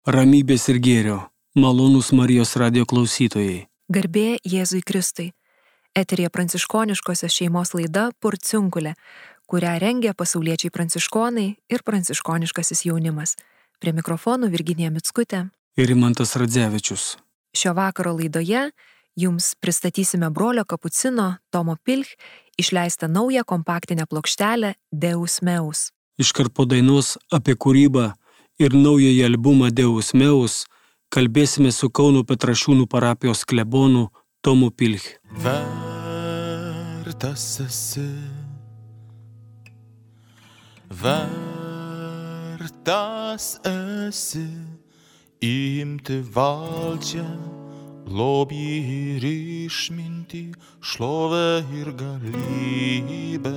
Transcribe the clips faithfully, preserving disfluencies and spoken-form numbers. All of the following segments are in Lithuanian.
Ramybės ir gėrio, malonūs Marijos radijo klausytojai. Garbė Jėzui Kristui. Eteryje pranciškoniškosios šeimos laida Porciunkulė, kurią rengia pasauliečiai pranciškonai ir pranciškoniškasis jaunimas. Prie mikrofonų Virginija Mickutė ir Rimantas Radzevičius. Šio vakaro laidoje jums pristatysime brolio kapucino Tomo Pilch išleistą naują kompaktinę plokštelę Deus Meus. Iškart po dainos apie kūrybą ir naująjį albumą Deus Meus kalbėsime su Kauno Petrašiūnų parapijos klebonu Tomu Pilch. Vertas esi, vertas esi, imti valdžią, lobį ir išmintį, šlovę ir galybę.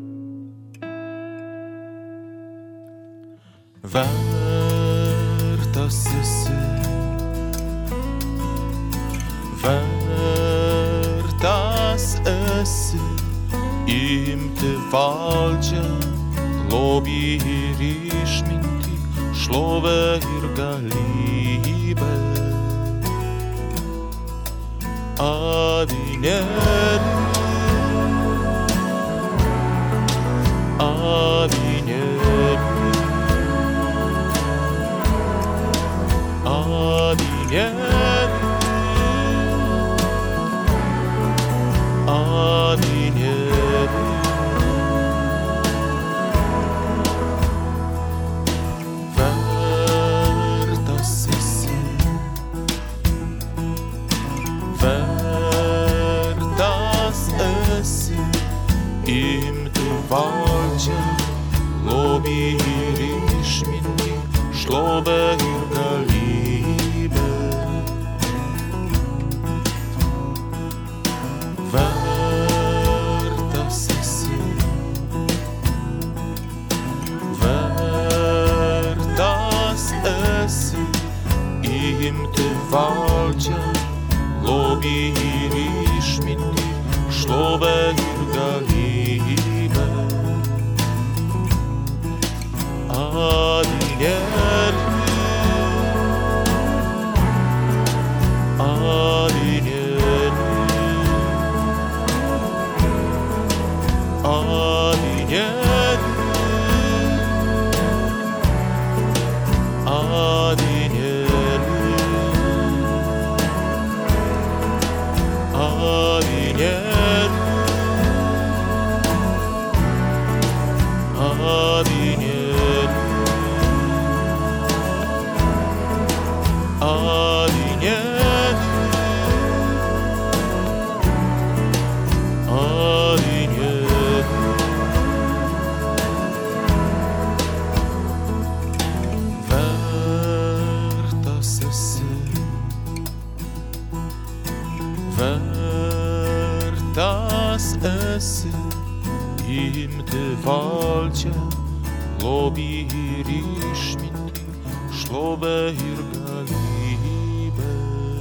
Vertas esi, vertas esi, imti valdžią, lobį ir išmintį, šlovę ir galybę. Avinėli, avinėli, avinėli, avinėli. Vertas esi, vertas esi, imti valdžią, lobį ir išmintį, šlovę ir galybę. Vertas esi, vertas esi, imti valdžią, lobį ir išmintį, šlovę ir galybę. Avinėli, avinėli, avinėli, avinėli, avinėli, avinėli. Vertas esi, vertas esi, imti valdžią, lobį ir išmintį, šlovę ir galybę.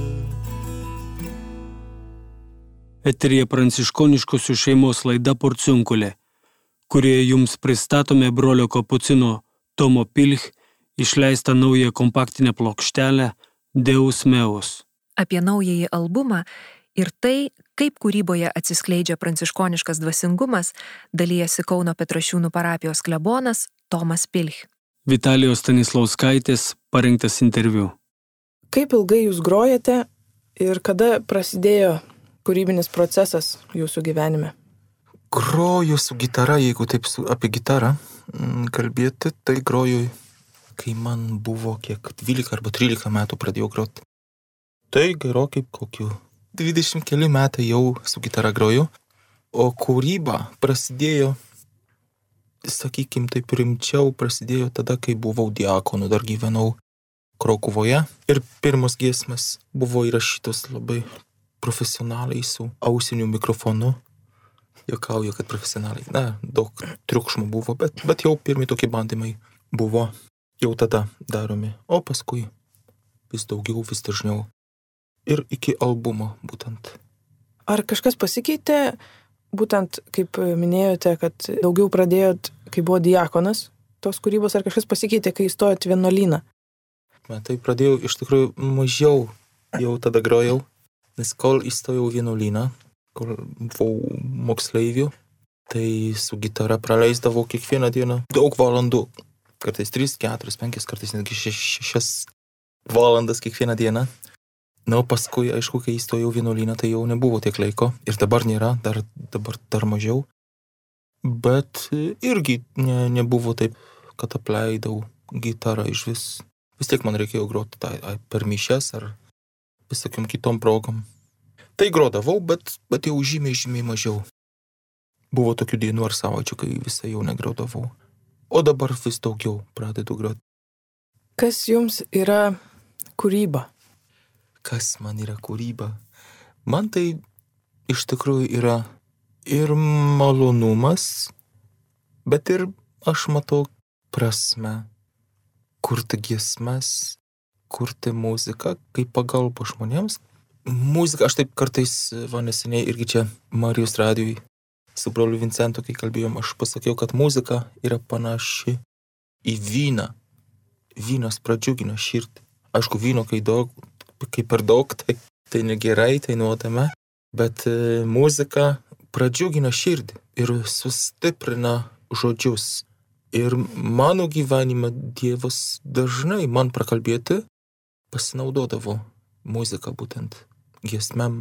Eteryje pranciškoniškosių šeimos laida Porciunkulė, kurioje jums pristatome brolio kapucino Tomo Pilch išleistą naują kompaktinę plokštelę Deus Meus. Apie naująjį albumą ir tai, kaip kūryboje atsiskleidžia pranciškoniškas dvasingumas, dalijasi Kauno Petrašiūnų parapijos klebonas Tomas Pilch. Vitalijos Stanislauskaitės parengtas interviu. Kaip ilgai jūs grojate ir kada prasidėjo kūrybinis procesas jūsų gyvenime? Groju su gitara, jeigu taip su, apie gitarą kalbėti, tai groju, kai man buvo kiek dvylika arba trylika metų pradėjau groti. Tai gerokai kokiu dvidešimt keli metai jau su gitara groju, o kūryba prasidėjo, sakykim, taip rimčiau prasidėjo tada, kai buvau diakonu, dar gyvenau Krokuvoje ir pirmos giesmės buvo įrašytos labai profesionaliai su ausiniu mikrofonu. Juokauju, kad profesionaliai. Na, daug triukšmų buvo, bet, bet jau pirmi tokie bandymai buvo jau tada daromi, o paskui vis daugiau, vis dažniau. Ir iki albumo būtent. Ar kažkas pasikeitė, būtent kaip minėjote, kad daugiau pradėjot, kai buvo diakonas tos kūrybos, ar kažkas pasikeitė, kai įstojot vienuolyną? metai pradėjau iš tikrųjų mažiau jau tada grojau, nes kol įstojau vienuolyną, kol buvau moksleiviu, tai su gitara praleisdavau kiekvieną dieną daug valandų, kartais tris, keturis, penkis, kartais netgi šešias valandas kiekvieną dieną. Na, paskui, aišku, kai įstojau vienuolyną, tai jau nebuvo tiek laiko ir dabar nėra, dar, dabar dar mažiau. Bet irgi ne, nebuvo taip, kad apleidau gitarą iš vis. Vis tiek man reikėjo groti tai, per mišias ar visokiam kitom progom. Tai grodavau, bet, bet jau žymiai, žymiai mažiau. Buvo tokių dienų ar savaičių, kai visai jau negrodavau. O dabar vis daugiau pradedu groti. Kas jums yra kūryba? Kas man yra kūryba? Man tai iš tikrųjų yra ir malonumas, bet ir aš matau prasme kurti giesmes, kurti muziką, kaip pagalba žmonėms. Muzika, aš taip kartais, va neseniai irgi čia Marijos radijui su broliu Vincentu, kai kalbėjom, aš pasakiau, kad muzika yra panaši į vyną. Vynas pradžiugina širdį. Aišku, vyno, kai, daug, kai per daug, tai, tai negerai, tai nuodame, bet e, muzika pradžiugina širdį ir sustiprina žodžius. Ir mano gyvenime Dievas dažnai man prakalbėti pasinaudodavo muziką būtent giesmėm,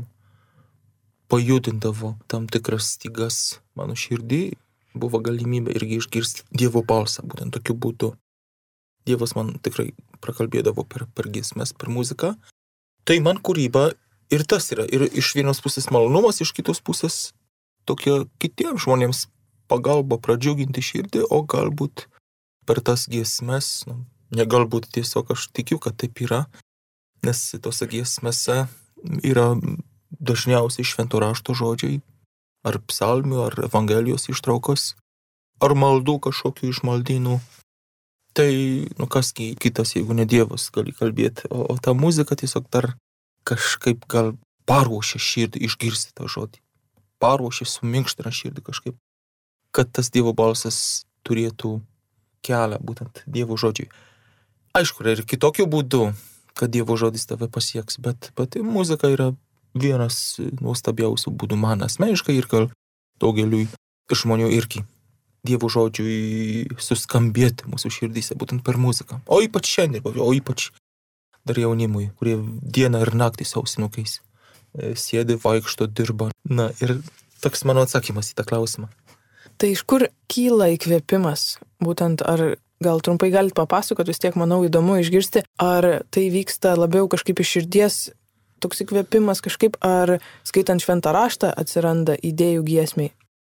pajudindavo tam tikras stygas mano širdį, buvo galimybė irgi išgirsti Dievo balsą būtent tokiu būdu. Dievas man tikrai prakalbėdavo per, per giesmes, per muziką. Tai man kūryba ir tas yra. Ir iš vienos pusės malonumas, iš kitos pusės tokie kitiems žmonėms pagalba pradžiuginti širdį, o galbūt per tas giesmes, nu, ne galbūt tiesiog aš tikiu, kad taip yra, nes tose giesmese yra dažniausiai švento rašto žodžiai, ar psalmių, ar evangelijos ištraukos, ar maldų kažkokių iš maldynų. Tai, nu kas kitas, jeigu ne Dievas, gali kalbėti, o, o ta muzika tiesiog dar kažkaip gal paruošia širdį išgirsti tą žodį. Paruošia, suminkština širdį kažkaip, kad tas Dievo balsas turėtų kelią, būtent Dievo žodžiui. Aišku, yra ir kitokių būdų, kad Dievo žodis tave pasieks, bet pati muzika yra vienas nuostabiausių būdų man asmeniškai ir gal daugeliui žmonių irgi. Dievo žodžiui suskambėti mūsų širdyse, būtent per muziką. O ypač šiandien, o ypač dar jaunimui, kurie dieną ir naktį su ausinukais sėdi, vaikšto, dirba. Na ir toks mano atsakymas į tą klausimą. Tai iš kur kyla įkvėpimas? Būtent ar gal trumpai galite papasakoti, vis tiek manau įdomu išgirsti, ar tai vyksta labiau kažkaip iš širdies toks įkvėpimas kažkaip, ar skaitant šventą raštą atsiranda idėjų giesmiai?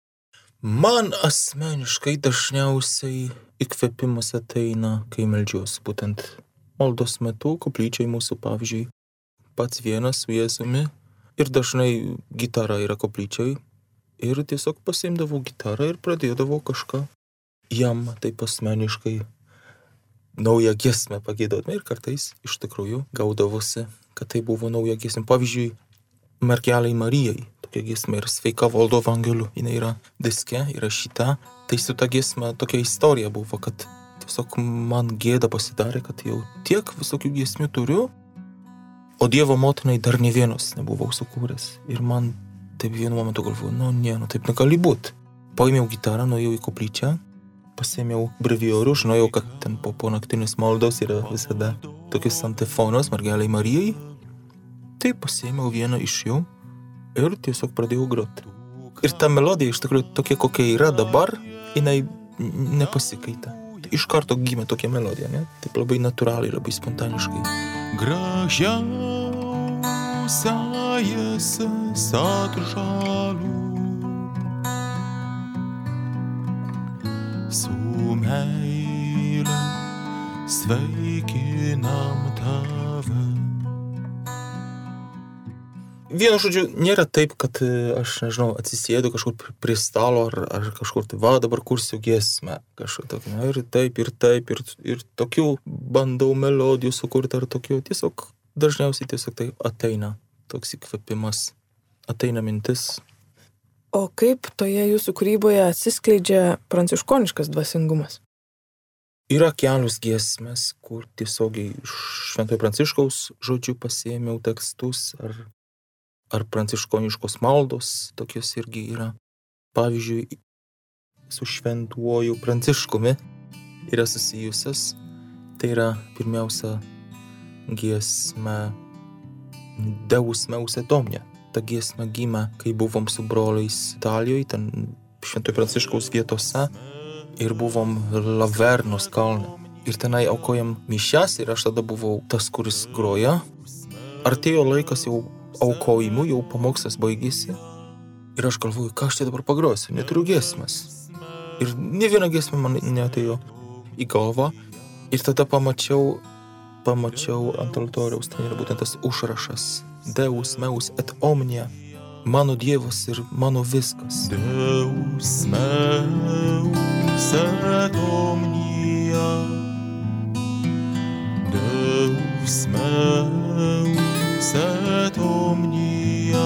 Man asmeniškai dažniausiai įkvėpimas ateina, kai meldžiuosi, būtent maldos metu, koplyčiai mūsų, pavyzdžiui, pats vienas su Jėzumi ir dažnai gitara yra koplyčiai ir tiesiog pasiimdavau gitarą ir pradėdavau kažką jam taip asmeniškai naują giesmę pagiedoti ir kartais iš tikrųjų gaudavosi, kad tai buvo nauja giesmė. Pavyzdžiui, Mergelei Marijai. Tokia giesmė ir Sveika valdo Evangeliu. Jis yra diske, įrašyta. Tai su ta giesmė tokia istorija buvo, kad tiesiog man gėda pasidarė, kad jau tiek visokių giesmių turiu, o Dievo motinai dar ne vienos nebuvau sukūręs. Ir man taip vienu momentu galvoju, nu ne, nu taip negali būti. Paėmiau gitarą, nuėjau į koplyčią, pasėmiau breviorių, žinojau, kad ten po, po naktinės maldos yra visada tokius antifonos Mergelei Marijai. Tai pasėmiau vieną iš jų ir tiesiog pradėjau groti. Ir ta melodija iš tikrųjų tokia, kokia yra dabar, jinai nepasikeitė. Iš karto gimė tokia melodija, ne? Taip labai natūraliai, labai spontaniškai. Gražiausia jesas atžalių, su meile sveikinam tave. Vienu žodžiu, nėra taip, kad aš, nežinau, atsisėdu kažkur prie stalo ar, ar kažkur tai, va, dabar kursiu giesmę. Kažkur tokį, na, ir taip, ir taip, ir, ir tokių bandau melodijų sukurti ar tokių. Tiesiog, dažniausiai tiesiog tai ateina, toks įkvėpimas, ateina mintis. O kaip toje jūsų kūryboje atsiskleidžia pranciškoniškas dvasingumas? Yra kelios giesmės, kur tiesiogiai iš Šventojo Pranciškaus žodžių pasiėmiau tekstus, ar, ar pranciškoniškos maldos, tokios irgi yra. Pavyzdžiui, su Šventuoju Pranciškumi yra susijusios. Tai yra pirmiausia giesmė Deus meus et omnia. Ta giesmė gimė, kai buvom su broliais Italijoje, ten Šventojo Pranciškaus vietose, ir buvom Lavernos kalne. Ir tenai aukojam mišias, ir aš tada buvau tas, kuris groja. Artėjo laikas jau aukojimų, jau pamokslas baigėsi. Ir aš galvoju, ką aš čia dabar pagrosiu, neturiu giesmės. Ir ne viena giesmė man neatėjo į galvą. Ir tada pamačiau, pamačiau ant altoriaus, ten yra būtent tas užrašas. Deus meus et omnia. Mano Dievas ir mano viskas. Deus meus et omnia. Deus meus et omnia.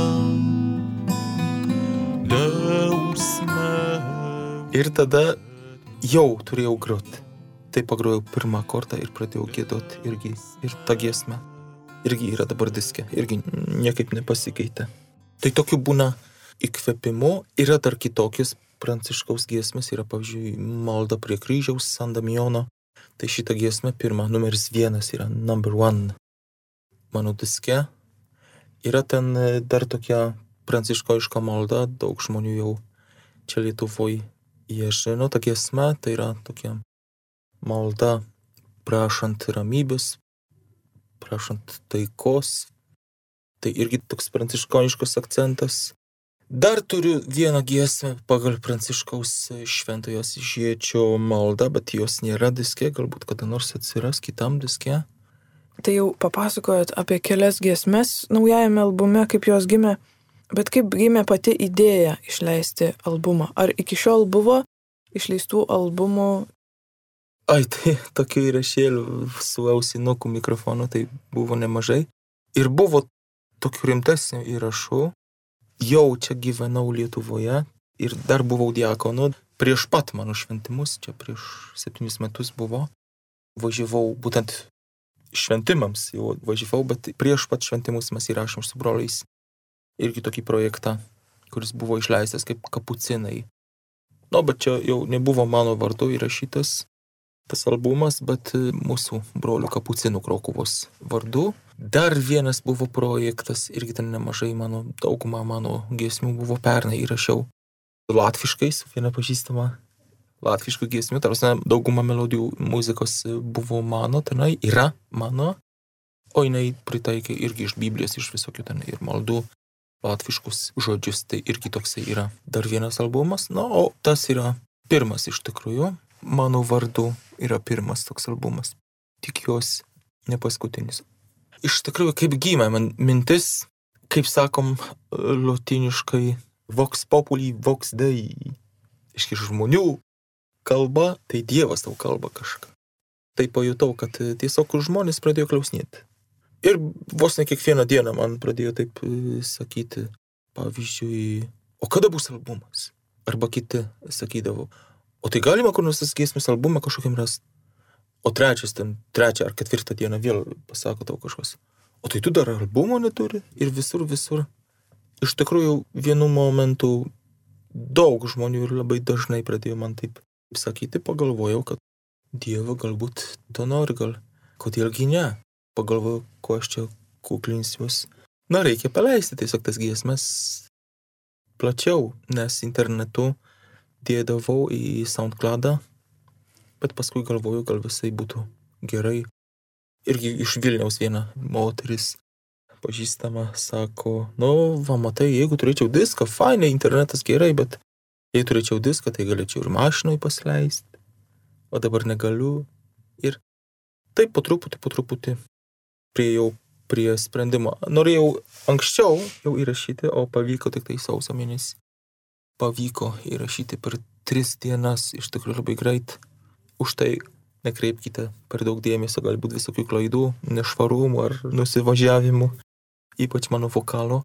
Deus meus. Ir tada jau turėjau groti. Tai pagrojau pirmą kartą ir pradėjau giedoti irgi. Ir ta giesmė irgi yra dabar diske. Irgi niekaip nepasikeitė. Tai tokių būna įkvėpimo. Yra dar kitokios pranciškaus giesmės. Yra, pavyzdžiui, malda prie kryžiaus San Damijono. Tai šita giesmė pirma, numeris vienas yra number one mano diske. Yra ten dar tokia pranciškoiška malda. Daug žmonių jau čia Lietuvoje jie žino. Ta giesmė tai yra tokia malda prašant ramybės, prašant taikos. Tai irgi toks pranciškoniškas akcentas. Dar turiu vieną giesmę pagal Pranciškaus Šventojo Asyžiečio maldą, bet jos nėra diske, galbūt kada nors atsiras kitam diske. Tai jau papasakojot apie kelias giesmes naujajame albume, kaip jos gimė, bet kaip gimė pati idėja išleisti albumą? Ar iki šiol buvo išleistų albumų? Ai, tai tokių įrašėlių su ausinuku mikrofonu tai buvo nemažai. Ir buvo tokių rimtesnių įrašų. Jau čia gyvenau Lietuvoje ir dar buvau diakonu. Prieš pat mano šventimus, čia prieš septynis metus buvo. Važiavau būtent šventimams, jau važiavau, bet prieš pat šventimus mes įrašėm su broliais irgi tokį projektą, kuris buvo išleistas kaip kapucinai. Nu, bet čia jau nebuvo mano vardu įrašytas tas albumas, bet mūsų brolių kapucinų Krokuvos vardu. Dar vienas buvo projektas, irgi ten nemažai mano, dauguma mano giesmių buvo pernai įrašiau latviškai, su viena pažįstama latviškų giesmių. Tarsi dauguma melodijų muzikos buvo mano, tenai yra mano, o jinai pritaikė irgi iš Biblijos, iš visokių ten ir maldų latviškus žodžius. Tai irgi toksai yra dar vienas albumas. Na, o tas yra pirmas iš tikrųjų. Mano vardu yra pirmas toks albumas. Tikiuosi, ne paskutinis. Iš tikrųjų, kaip gimė man mintis, kaip sakom lotyniškai, vox populi, vox dei. Iški žmonių kalba, tai Dievas tau kalba kažką. Tai pajutau, kad tiesiog žmonės pradėjo klausinėti. Ir vos ne kiekvieną dieną man pradėjo taip sakyti, pavyzdžiui, o kada bus albumas? Arba kiti sakydavo, o tai galima kur nors tas giesmės albumą kažkokiam rast? O trečias, ten trečią ar ketvirtą dieną vėl pasako tau kažkas. O tai tu dar albumo neturi? Ir visur, visur. Iš tikrųjų, vienu momentu daug žmonių ir labai dažnai pradėjo man taip sakyti, pagalvojau, kad Dievo galbūt to nori, gal kodėlgi ne. Pagalvojau, ko aš čia kuklinsiuos. Na, reikia paleisti tiesiog tas giesmes plačiau, nes internetu dėdavau į SoundCloudą, bet paskui galvoju, gal visai būtų gerai. Irgi iš Vilniaus viena moteris pažįstama sako, nu, va, matai, jeigu turėčiau diską, fainai, internetas gerai, bet jei turėčiau diską, tai galėčiau ir mašinoj pasileisti, o dabar negaliu. Ir taip po truputį, po truputį priejau prie sprendimo. Norėjau anksčiau jau įrašyti, o pavyko tik tai sausio mėnesį. Pavyko įrašyti per tris dienas, iš tikrųjų labai greit. Už tai nekreipkite per daug dėmesio, galbūt visokių klaidų, nešvarumų ar nusivažiavimų, ypač mano vokalo.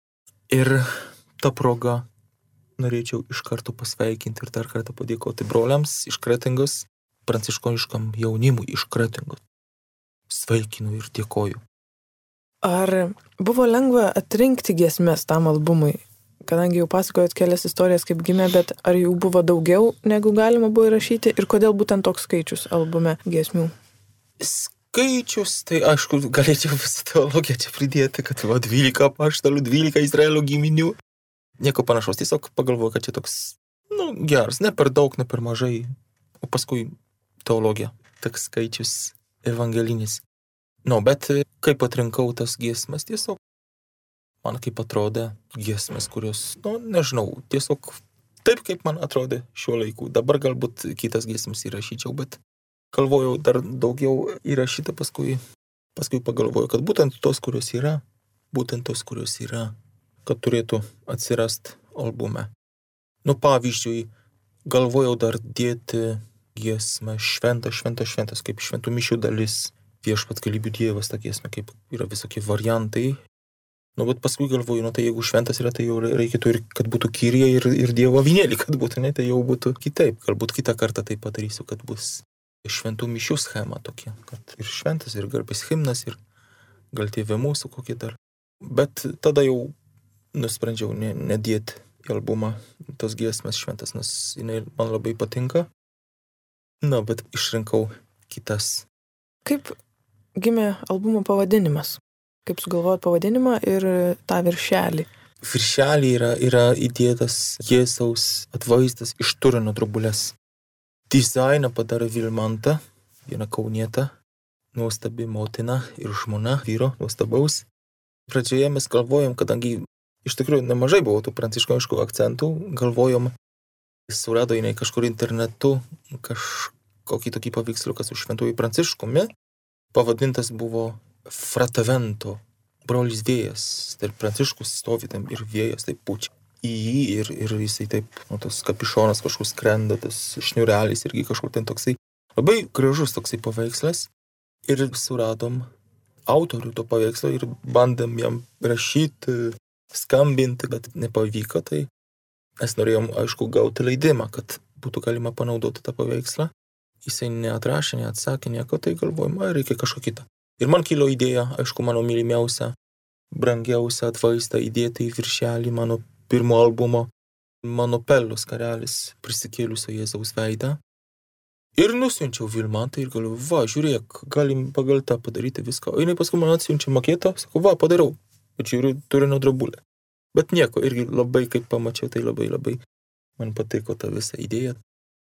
Ir ta proga norėčiau iš karto pasveikinti ir dar kartą padėkoti broliams iš Kretingos, pranciškoniškam jaunimui iš Kretingos. Sveikinu ir dėkoju. Ar buvo lengva atrinkti giesmes tam albumui? Kadangi jau pasakojot kelias istorijas, kaip gimė, bet ar jų buvo daugiau, negu galima buvo įrašyti ir kodėl būtent toks skaičius albume giesmių? Skaičius, tai aišku, galėčiau visą teologiją čia pridėti, kad va dvylika apaštalų, dvylika Izraelio giminių. Nieko panašaus, tiesiog pagalvoju, kad čia toks, nu, geras, ne per daug, ne per mažai, o paskui teologija, toks skaičius evangelinis. Nu, bet kaip atrinkau tas giesmes, tiesiog man kaip atrodė giesmes, kurios, nu, nežinau, tiesiog taip, kaip man atrodė šiuo laiku. Dabar galbūt kitas giesmes įrašyčiau, bet galvojau dar daugiau įrašyta, paskui, paskui pagalvojau, kad būtent tos, kurios yra, būtent tos, kurios yra, kad turėtų atsirast albume. Nu, pavyzdžiui, galvojau dar dėti giesmę šventą, šventą, šventas, kaip šventų mišių dalis, viešpat galybių dievas, ta giesmė, kaip yra visokie variantai. Nu, bet paskui galvoju, nu, tai jeigu šventas yra, tai jau reikėtų ir, kad būtų Kyrie ir, ir Dievo avinėlį, kad būtų, ne, tai jau būtų kitaip. Galbūt kitą kartą tai padarysiu, kad bus šventų mišių schema tokia, kad ir šventas, ir garbės himnas, ir gal Tėve mūsų kokie dar. Bet tada jau nusprendžiau ne, nedėti į albumą tos giesmės šventas, nes jinai man labai patinka. Na, bet išrinkau kitas. Kaip gimė albumo pavadinimas? Kaip sugalvojot pavadinimą ir tą viršelį? Viršelį yra, yra įdėtas Jėzaus atvaizdas iš Turino drobulės. Dizainą padarė Vilmanta, viena kaunieta, nuostabi motina ir žmona vyro, nuostabaus. Pradžioje mes galvojom, kadangi iš tikrųjų nemažai buvo tų pranciškoniškų akcentų, galvojom, surado jinai kažkur internetu kažkokį tokį paveiksliuką su šventuoju Pranciškumi. Pavadintas buvo Fratavento, brolis vėjas, tarp Pranciškus stovi tam ir vėjas taip pučia į jį ir, ir jisai taip, nu, tas kapišonas kažkur skrenda, tas šniurelis irgi kažkur ten toksai, labai gražus toksai paveikslas ir suradom autorių to paveikslo ir bandėm jam rašyti, skambinti, bet nepavyko, tai mes norėjom, aišku, gauti leidimą, kad būtų galima panaudoti tą paveikslą. Jisai neatrašė, neatsakė nieko, tai galvojom, ai, reikia kažko kitą. Ir man kilo idėja, aišku, mano mylimiausia, brangiausia atvaizdą įdėti į viršelį mano pirmo albumo, mano Pellos karelis, prisikėlusio Jėzaus veidą. Ir nusiunčiau Vilmantai ir galvoju, va, žiūrėk, galim pagal tą padaryti viską. O jinai paskui man atsiunčia maketą, sako, va, padariau, bet žiūriu, Turino drobulę. Bet nieko, irgi labai, kaip pamačiau, tai labai, labai man patiko ta visa idėja.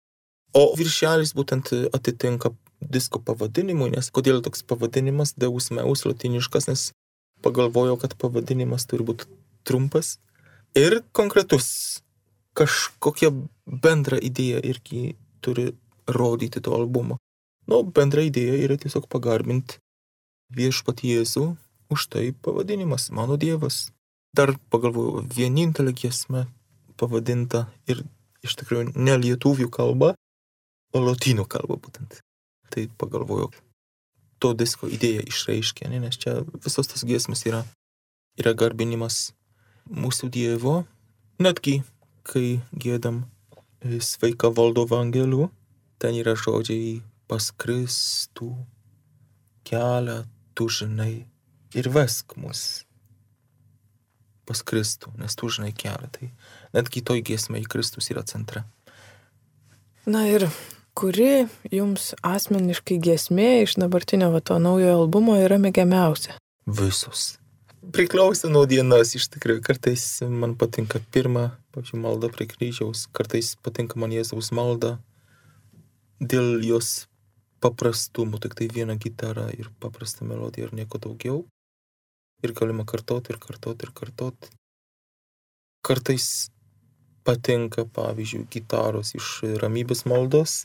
O viršelis būtent atitinka disko pavadinimui, nes kodėl toks pavadinimas Deus Meus latiniškas, nes pagalvojau, kad pavadinimas turi būti trumpas ir konkretus. Kažkokia bendra idėja irgi turi rodyti to albumo. Nu, bendra idėja yra tiesiog pagarbinti viešpatį Jėzų, už tai pavadinimas, mano Dievas. Dar pagalvojau, vienintelė giesmė pavadinta ir iš tikrųjų ne lietuvių kalba, o lotynų kalba būtent. Tai pagalvojau, to disko idėja išreiškia, ne? Nes čia visos tas giesmės yra, yra garbinimas mūsų Dievo. Netgi, kai giedam Sveika Valdove angelių, ten yra žodžiai pas Kristų kelią tu žinai ir vesk mus pas Kristų, nes tu žinai kelią. Tai netgi toj giesmėj Kristus yra centre. Na ir kuri jums asmeniškai giesmė iš dabartinio va to naujojo albumo yra mėgiamiausia? Visos. Priklauso nuo dienos, iš tikrųjų. Kartais man patinka pirma, pavyzdžiui, malda prie kryžiaus, kartais patinka man Jėzaus malda dėl jos paprastumo, tik tai viena gitara ir paprasta melodija ir nieko daugiau. Ir galima kartoti, ir kartoti, ir kartoti. Kartais patinka, pavyzdžiui, gitaros iš ramybės maldos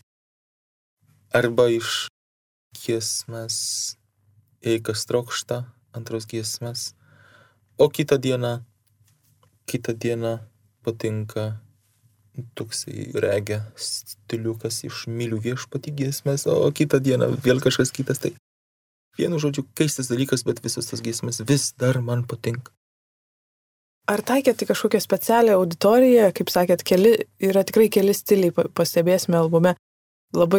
arba iš giesmės Jei kas trokšta, antros giesmės. O kitą dieną, kitą dieną patinka toksai regė stiliukas iš Myliu viešpatį giesmės, o kitą dieną vėl kažkas kitas. Tai vienu žodžiu, keistas dalykas, bet visos tas giesmės vis dar man patinka. Ar taikėte kažkokią specialią auditoriją, kaip sakėt, keli, yra tikrai keli stiliai, pastebėsime albume, labai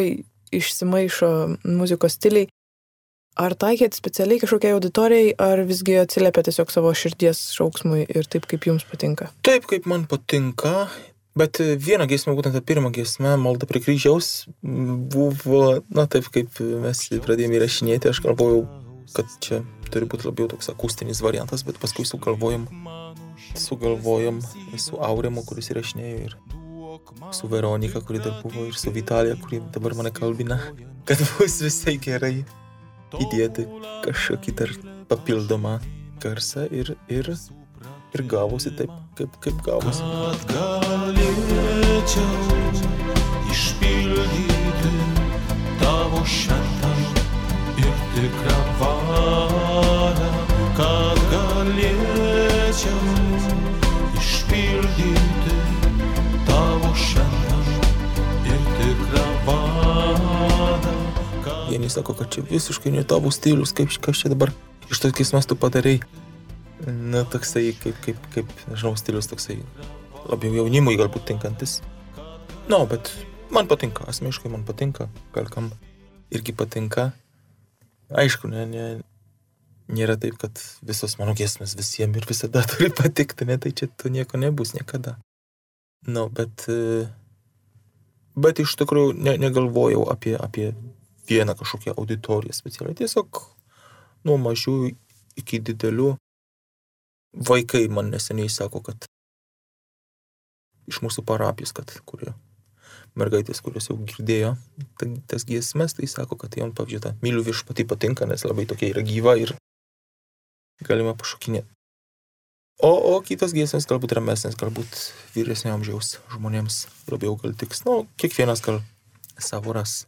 išsimaišo muzikos stiliai. Ar taikėt specialiai kažkokiai auditorijai, ar visgi atsiliepia tiesiog savo širdies šauksmui ir taip, kaip jums patinka? Taip, kaip man patinka, bet viena giesmė, būtent ta pirma giesmė, Malda prie kryžiaus, buvo, na taip, kaip mes pradėjome įrašinėti, aš galvojau, kad čia turi būti labiau toks akustinis variantas, bet paskui sugalvojom, sugalvojom su Auremu, kuris įrašinėjo, ir su Veronika, kuri dar buvo, ir su Vitalija, kuri dabar mane kalbina, kad bus visai gerai įdėti kažkokį dar papildomą garsą ir, ir, ir gavosi taip, kaip, kaip gavosi. Kad galėčiau išpildyti tavo šventą ir tikrą valią, kad galėčiau išpildyti tavo šventą ir tikrą valią. Vieni sako, kad čia visiškai ne tavo stilius, kaip kas čia dabar iš tokiais mes tu padarai. Na, toksai, kaip, kaip, kaip, nežinau, stilius toksai labiau jaunimui galbūt tinkantis. Na, no, bet man patinka, asmeniškai man patinka, gal kam irgi patinka. Aišku, ne, ne, nėra taip, kad visos mano giesmės visiems ir visada turi patikti, ne, tai čia to nieko nebus niekada. Na, no, bet, bet iš tikrųjų ne, negalvojau apie, apie vieną kažkokią auditoriją specialiai. Tiesiog nuo mažų iki didelių vaikai man neseniai sako, kad iš mūsų parapijos, kad kurie mergaitės, kurios jau girdėjo tas giesmes, tai sako, kad jom, pavyzdžiui, ta myliu viešpatį patinka, nes labai tokia yra gyva ir galima pašokinėti. O, o kitas giesmes galbūt ramesnės, galbūt vyresnio amžiaus žmonėms labiau gal tiks. Nu, kiekvienas gal savo ras.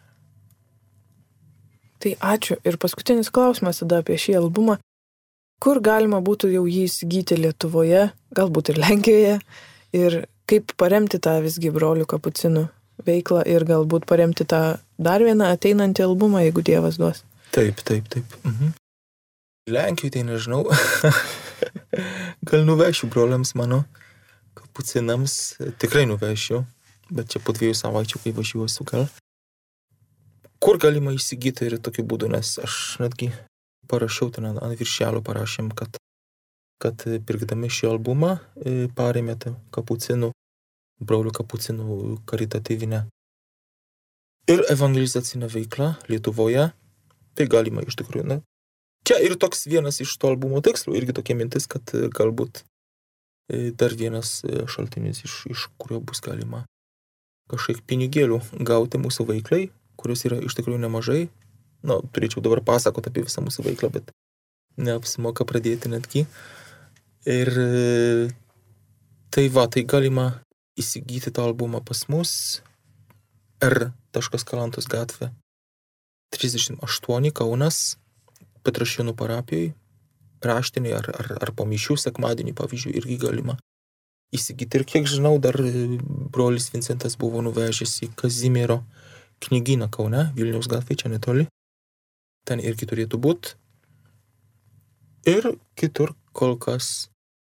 Tai ačiū. Ir paskutinis klausimas tada apie šį albumą. Kur galima būtų jau jį įsigyti Lietuvoje, galbūt ir Lenkijoje, ir kaip paremti tą visgi brolių kapucinų veiklą ir galbūt paremti tą dar vieną ateinantį albumą, jeigu Dievas duos? Taip, taip, taip. Mhm. Lenkijoje tai nežinau. Gal nuvešiu broliams mano kapucinams. Tikrai nuvešiu, bet čia po dviejų savaičių, kai važiuosiu gal. Kur galima įsigyti ir tokiu būdu, nes aš netgi parašiau ten ant viršelio, parašėm, kad, kad pirkdami šį albumą parėmėte kapucinų, brolių kapucinų karitatyvinę ir evangelizacinę veiklą Lietuvoje. Tai galima iš tikrųjų, ne? Čia ir toks vienas iš to albumo tikslų, irgi tokia mintis, kad galbūt dar vienas šaltinis, iš, iš kurio bus galima kažkiek pinigėlių gauti mūsų veiklai, kurios yra iš tikrųjų nemažai. Na, turėčiau dabar pasakoti apie visą mūsų veiklą, bet neapsimoka pradėti netgi. Ir tai va, tai galima įsigyti tą albumą pas mus R. Kalantos gatvė trisdešimt aštuoni Kaunas, Petrašiūnų parapijoj, raštiniai ar, ar, ar po mišių sekmadienį, pavyzdžiui, irgi galima įsigyti. Ir kiek žinau, dar brolis Vincentas buvo nuvežęs į Kazimiero knygyną Kaune, Vilniaus gatvėje, čia netoli. Ten irgi turėtų būti. Ir kitur kol kas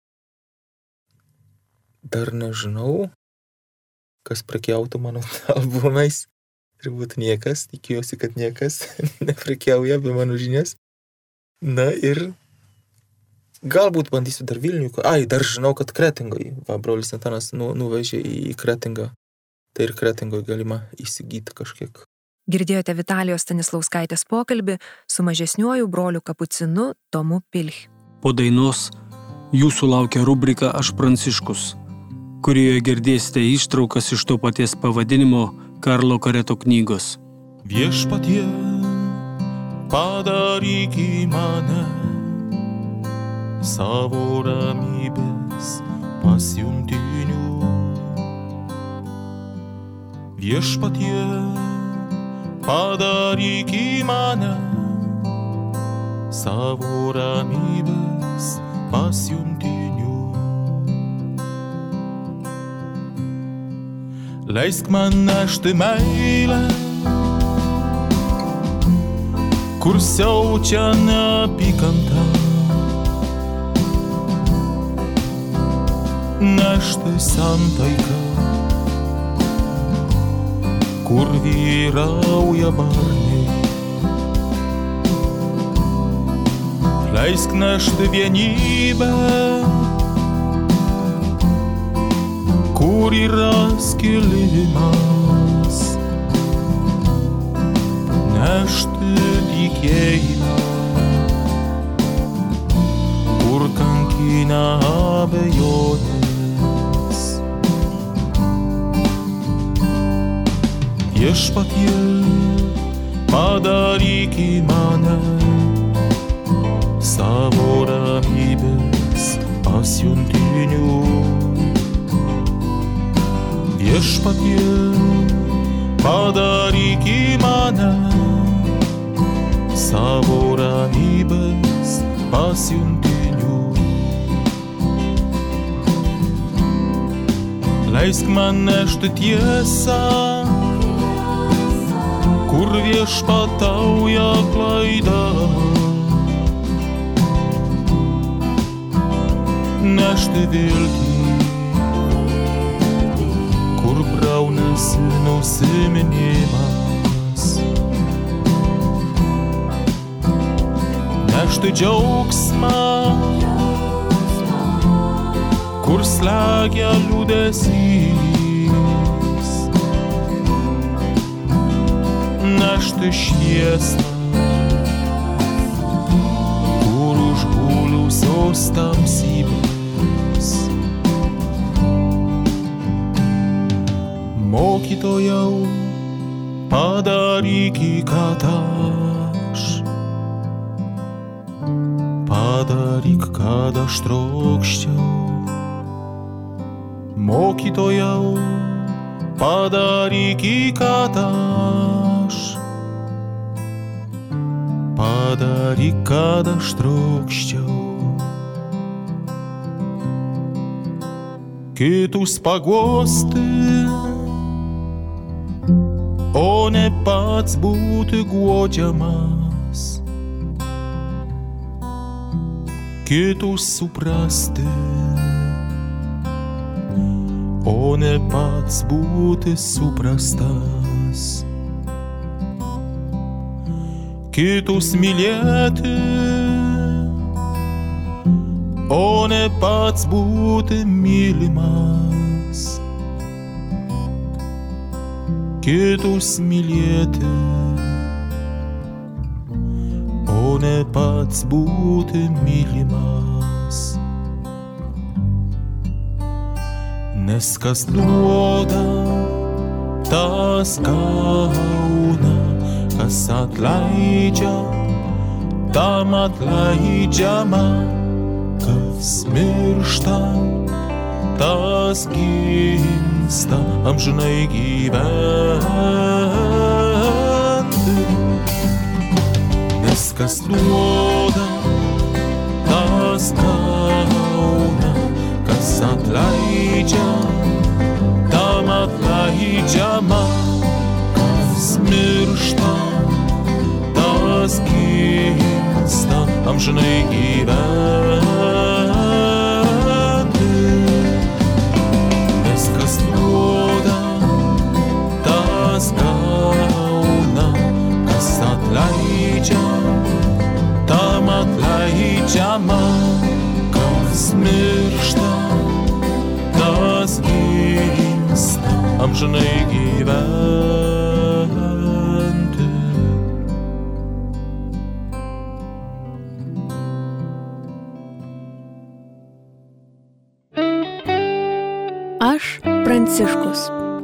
dar nežinau, kas prekiautų mano albumais. Turbūt niekas, tikiuosi, kad niekas neprekiauja be mano žinias. Na ir galbūt bandysiu dar Vilniui. Ai, dar žinau, kad Kretingoj, va, brolis Antanas nu, nuvežė į Kretingą. Tai ir Kretingoj galima įsigyti kažkiek. Girdėjote Vitalijos Stanislauskaitės pokalbį su mažesniuoju broliu kapucinu Tomu Pilch. Po dainos jūsų laukia rubrika Aš Pranciškus, kurioje girdėsite ištraukas iš to paties pavadinimo Karlo Kareto knygos. Viešpatie, padaryk į mane savo ramybės pasiuntiniu. Viešpatie, padaryk į mane savo ramybės pasiuntiniu. Leisk man nešti meilę, kur siaučia neapykanta, nešti santaiką, kur vyrauja barniai. Leisk nešti vienybę, kur yra skilimas, nešti tikėjimą, kur kankina abejonės. Viešpatie, padaryk į mane savo ramybės pasiuntiniu. Viešpatie, padaryk į mane savo ramybės pasiuntiniu. Leisk man nešti tiesą, kur viešpatauja klaida. Nešti viltį, kur braunasi nusiminimas. Nešti džiaugsmą, kur slegia liūdesys. Nešti šviesą, kur užgulusios tamsybės. Mokytojau, padaryk, kad aš, padaryk, kad aš trokščiau. Mokytojau, padaryk, kad aš, padaryk, kad aš trokščiau. Kitus paguosti, o ne pats būti guodžiamas. Kitus suprasti, o ne pats būti suprastas. Kitus mylėti, o ne pats būti mylimas. Kitus mylėti, o ne pats būti mylimas. Nes kas duoda, tas gauna, kas atleidžia, tam atleidžiama, kas miršta, tas gimsta amžinai gyventi. Nes kas duoda, tas gauna, kas atleidžia, tam atleidžiama, kas miršta, tas gimsta amžinai gyventi. Nes kas duoda, tas gauna, kas atleidžia, tam atleidžiama, kas miršta, tas gimsta amžinai gyventi. Aš Pranciškus.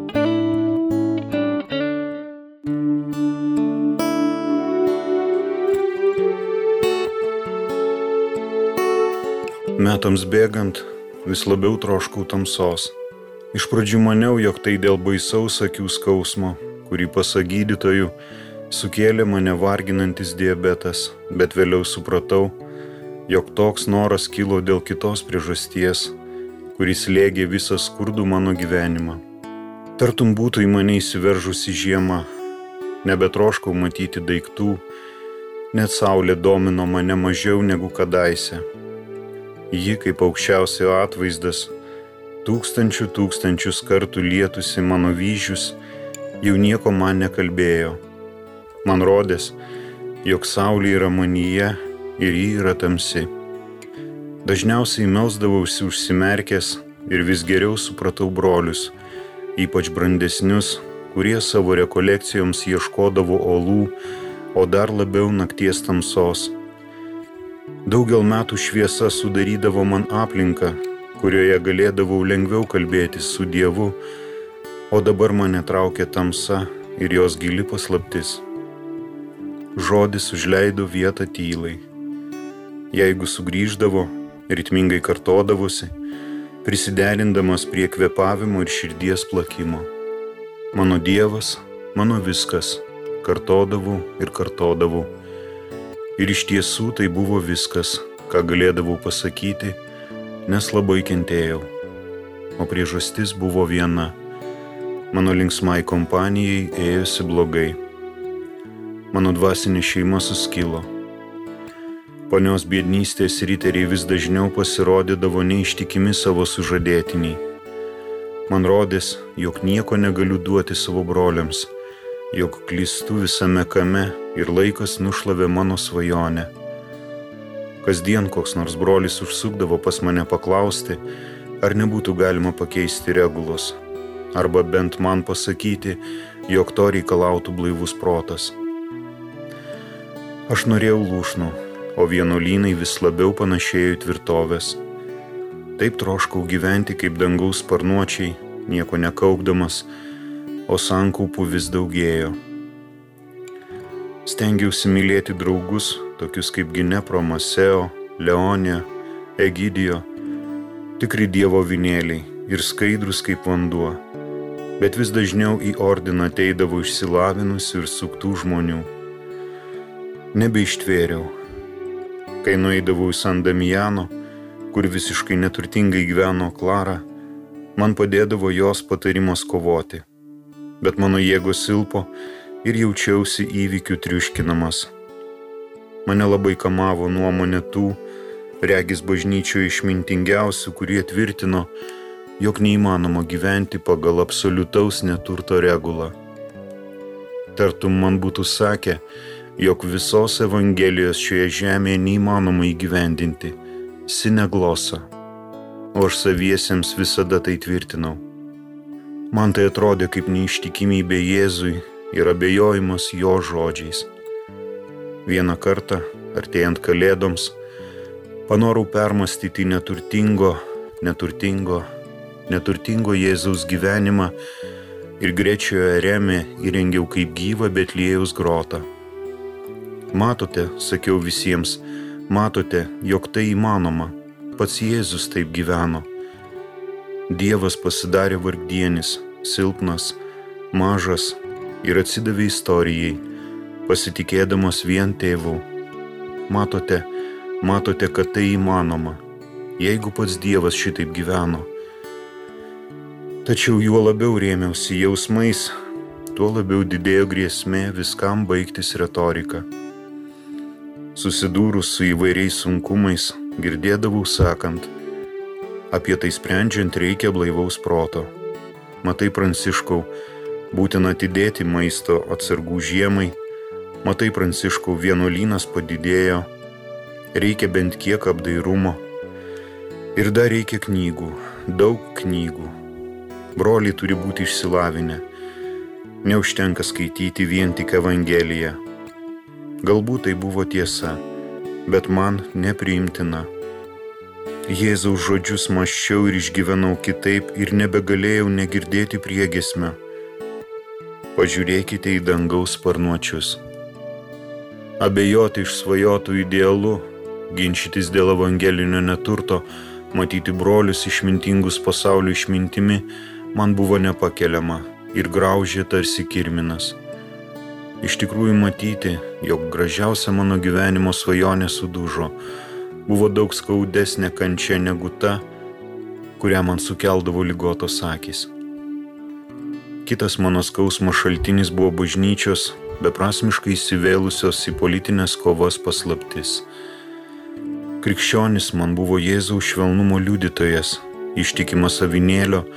Metams bėgant, vis labiau troškau tamsos. Iš pradžių maniau, jog tai dėl baisaus akių skausmo, kurį pasak gydytojų sukėlė mane varginantis diabetas, bet vėliau supratau, jog toks noras kilo dėl kitos priežasties, kuris lėgė visą skurdų mano gyvenimą. Tartum būtų į mane įsiveržusi žiema, nebetroškau matyti daiktų, net saulė domino mane mažiau negu kadaise. Ji kaip aukščiausio atvaizdas, tūkstančių tūkstančius kartų lietusi mano vyzdžius jau nieko man nekalbėjo. Man rodės, jog saulė yra manyje ir ji yra tamsi. Dažniausiai melsdavausi užsimerkęs ir vis geriau supratau brolius, ypač brandesnius, kurie savo rekolekcijoms ieškodavo olų, o dar labiau nakties tamsos. Daugel metų šviesa sudarydavo man aplinką, kurioje galėdavau lengviau kalbėtis su Dievu, o dabar mane traukė tamsa ir jos gili paslaptis. Žodis užleido vietą tylai. Jeigu sugrįždavo, ritmingai kartodavosi, prisiderindamas prie kvėpavimo ir širdies plakimo. Mano Dievas, mano viskas, kartodavau ir kartodavau. Ir iš tiesų tai buvo viskas, ką galėdavau pasakyti, nes labai kentėjau. O priežastis buvo viena. Mano linksmai kompanijai ėjosi blogai. Mano dvasinė šeima suskilo. Ponios biednystės riteriai vis dažniau pasirodydavo neištikimi savo sužadėtiniai. Man rodės, jog nieko negaliu duoti savo broliams, jog klystu visame kame ir laikas nušlavė mano svajonę. Kasdien koks nors brolis užsukdavo pas mane paklausti, ar nebūtų galima pakeisti regulos, arba bent man pasakyti, jog to reikalautų blaivus protas. Aš norėjau lūšnų, o vienuolynai vis labiau panašėjo į tvirtovės. Taip troškau gyventi kaip dangaus sparnuočiai, nieko nekaupdamas, o sankaupų vis daugėjo. Stengiausi mylėti draugus, tokius kaip Ginepro, Maseo, Leonija, Egidijo, tikri Dievo vinėliai ir skaidrus kaip vanduo, bet vis dažniau į ordiną ateidavo išsilavinusių ir suktų žmonių. Nebeištvėriau. Kai nueidavau į San Damiano, kur visiškai neturtingai gyveno Klara, man padėdavo jos patarimas kovoti, bet mano jėgos silpo ir jaučiausi įvykių triuškinamas. Mane labai kamavo nuomonė tų, regis bažnyčioje išmintingiausių, kurie tvirtino, jog neįmanoma gyventi pagal absoliutaus neturto regulą. Tartum man būtų sakę, jog visos Evangelijos šioje žemėje neįmanoma įgyvendinti, sine glosa, o aš saviesiems visada tai tvirtinau. Man tai atrodė kaip neištikimybė Jėzui ir abejojimas jo žodžiais. Vieną kartą, artėjant kalėdoms, panorau permastyti neturtingo, neturtingo, neturtingo Jėzaus gyvenimą ir Grečioje Ereme įrengiau kaip gyvą Betliejaus grotą. Matote, sakiau visiems, matote, jog tai įmanoma, pats Jėzus taip gyveno. Dievas pasidarė vargdienis, silpnas, mažas ir atsidavė istorijai, pasitikėdamas vien tėvu. Matote, matote, kad tai įmanoma, jeigu pats Dievas šitaip gyveno. Tačiau juo labiau rėmiausi jausmais, tuo labiau didėjo grėsmė viskam baigtis retorika. Susidūrus su įvairiais sunkumais, girdėdavau sakant, apie tai sprendžiant reikia blaivaus proto. Matai, Pranciškau, būtina atidėti maisto atsargų žiemai, matai, Pranciškau, vienuolynas padidėjo, reikia bent kiek apdairumo. Ir dar reikia knygų, daug knygų. Broliai turi būti išsilavinę. Neužtenka skaityti vien tik Evangeliją. Galbūt tai buvo tiesa, bet man nepriimtina. Jėzaus žodžius mąsčiau ir išgyvenau kitaip ir nebegalėjau negirdėti priegiesmio. Pažiūrėkite į dangaus sparnuočius. Abejoti išsvajotų idealu, ginčytis dėl evangelinio neturto, matyti brolius išmintingus pasaulio išmintimi, man buvo nepakeliama ir graužė tarsi kirminas. Iš tikrųjų matyti, jog gražiausia mano gyvenimo svajonė sudužo, buvo daug skaudesnė kančia negu ta, kurią man sukeldavo ligotos akys. Kitas mano skausmo šaltinis buvo bažnyčios, beprasmiškai įsivėlusios į politinės kovas paslaptis. Krikščionis man buvo Jėzaus švelnumo liudytojas, ištikimas avinėlio,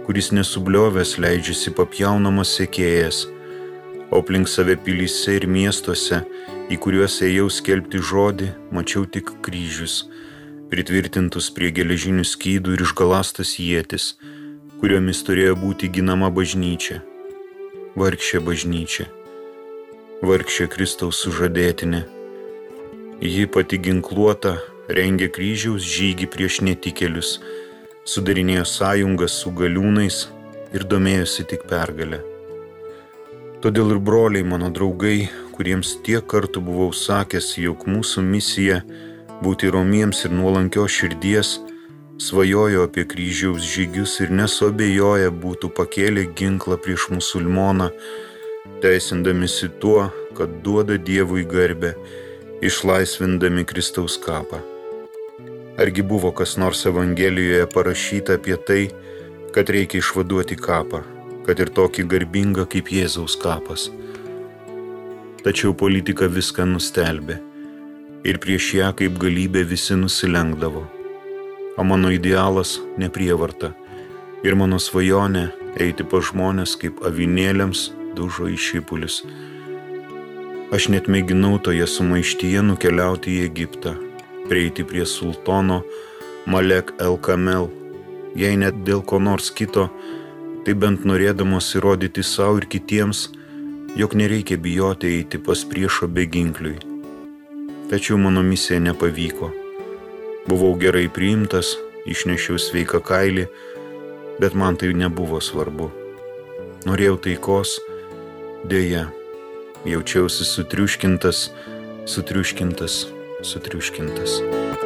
kuris nesubliovęs leidžiasi papjaunamas sekėjas, o aplink save pilyse ir miestuose, į kuriuos ėjau skelbti žodį, mačiau tik kryžius, pritvirtintus prie geležinių skydų ir išgalastas ietis, kuriomis turėjo būti ginama bažnyčia. Vargšė bažnyčia, vargšė Kristaus sužadėtinė. Ji pati ginkluota rengė kryžiaus žygį prieš netikėlius, sudarinėjo sąjungas su galiūnais ir domėjosi tik pergalę. Todėl ir broliai mano draugai, kuriems tiek kartų buvau sakęs, jog mūsų misija būti romiems ir nuolankios širdies, svajojo apie kryžiaus žygius ir nesuabejoję būtų pakėlę ginklą prieš musulmoną, teisindamisi tuo, kad duoda Dievui garbę, išlaisvindami Kristaus kapą. Argi buvo kas nors Evangelijoje parašyta apie tai, kad reikia išvaduoti kapą, kad ir tokį garbingą kaip Jėzaus kapas. Tačiau politika viską nustelbė ir prieš ją kaip galybė visi nusilenkdavo. O mano idealas neprievarta ir mano svajonė eiti pas žmonės kaip avinėliams dužo į šipulius. Aš net mėginau toje sumaištyje nukeliauti į Egiptą, prieiti prie sultono Malek el Kamel, jei net dėl ko nors kito, tai bent norėdamos įrodyti savo ir kitiems, jog nereikia bijoti eiti pas priešo beginkliui. Tačiau mano misija nepavyko. Buvau gerai priimtas, išnešiau sveiką kailį, bet man tai nebuvo svarbu. Norėjau taikos, dėja, jaučiausi sutriuškintas, sutriuškintas, sutriuškintas.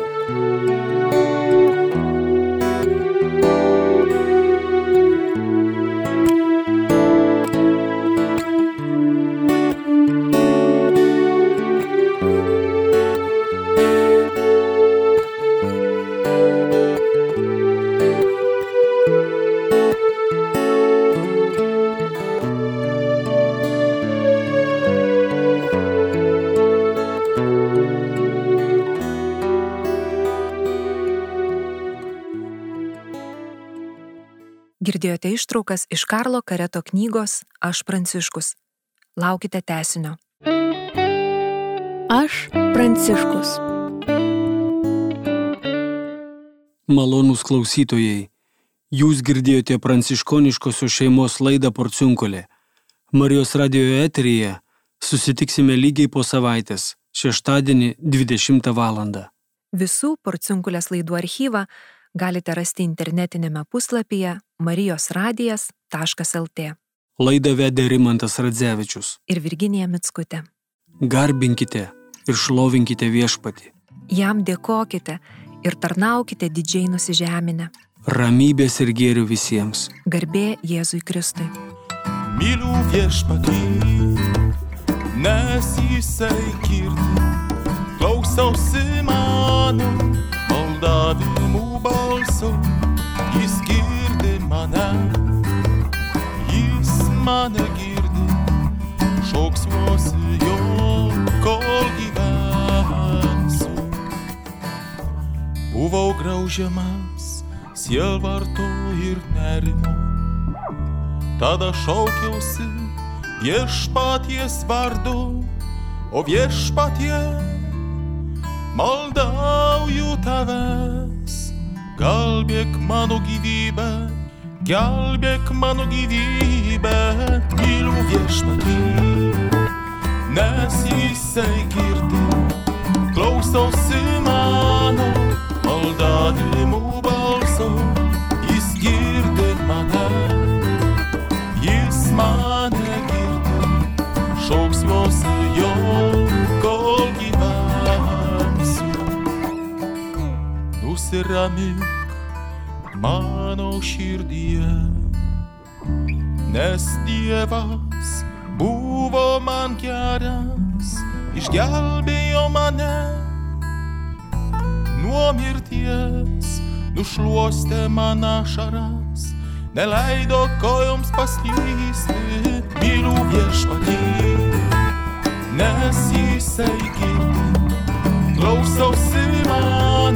Girdėjote ištraukas iš Karlo Kareto knygos Aš Pranciškus. Laukite tęsinio. Aš Pranciškus. Malonūs klausytojai, jūs girdėjote pranciškoniškosios šeimos laidą Porciunkulė. Marijos radijo eteryje susitiksime lygiai po savaitės, šeštadienį dvidešimtą valandą. Visų Porciunkulės laidų archyvą galite rasti internetinėme puslapyje marijos radijas taškas el tė. Laidą vedė Rimantas Radzevičius ir Virginija Mickutė. Garbinkite ir šlovinkite Viešpatį. Jam dėkokite ir tarnaukite didžiai nusižeminę. Ramybės ir gėrių visiems. Garbė Jėzui Kristui. Myliu Viešpatį, nes jisai girdi, klausausi mano maldavimų balso, jis girdi mane, jis mane girdi, šauksiuosi jo, kol gyvensiu. Buvau graužiamas sielvarto ir nerimo, tada šaukiausi Viešpaties vardu, o Viešpatie maldauju tavęs, gelbėk mano gyvybę, gelbėk mano gyvybę. Myliu Viešpatį, nes jisai girdi, klausausi mano maldavimų balso, jis girdi mane, jis mane girdi, šauksiuosi jo, kol gyvensiu. Nusiramink mano širdyje, nes Dievas buvo man geras, išgelbėjo mane nuo mirties, nušluostė man ašaras, neleido kojoms paslysti. Myliu Viešpatį, nes jisai girdi, klausausi man